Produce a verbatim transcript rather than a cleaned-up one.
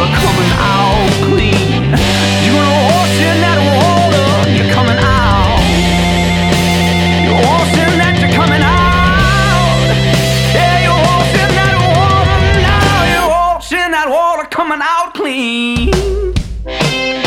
water coming out clean. You're gonna wash in that water, you're coming out. You're washing that, you're coming out. Yeah, you're washing that water now. You're washing that water coming out clean.